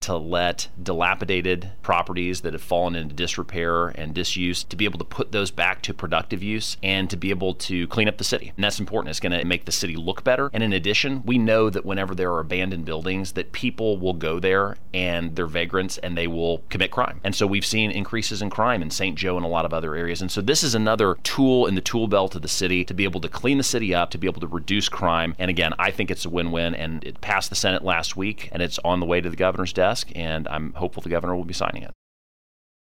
to let dilapidated properties that have fallen into disrepair and disuse, to be able to put those back to productive use and to be able to clean up the city. And that's important. It's going to make the city look better. And in addition, we know that whenever there are abandoned buildings, that people will go there and they're vagrants and they will commit crime. And so we've seen increases in crime in St. Joe and a lot of other areas. And so this is another tool in the tool belt of the city to be able to clean the city up, to be able to reduce crime. And again, I think it's a win-win, and it passed the Senate last week and it's on the way to the governor's desk, and I'm hopeful the governor will be signing it.